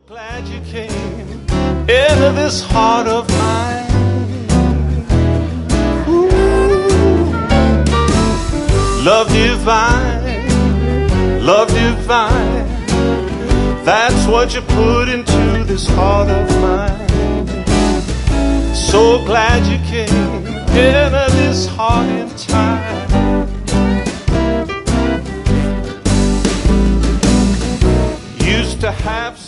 Glad you came into this heart of mine. Ooh. Love divine, love divine. That's what you put into this heart of mine. So glad you came into this heart in time. Used to have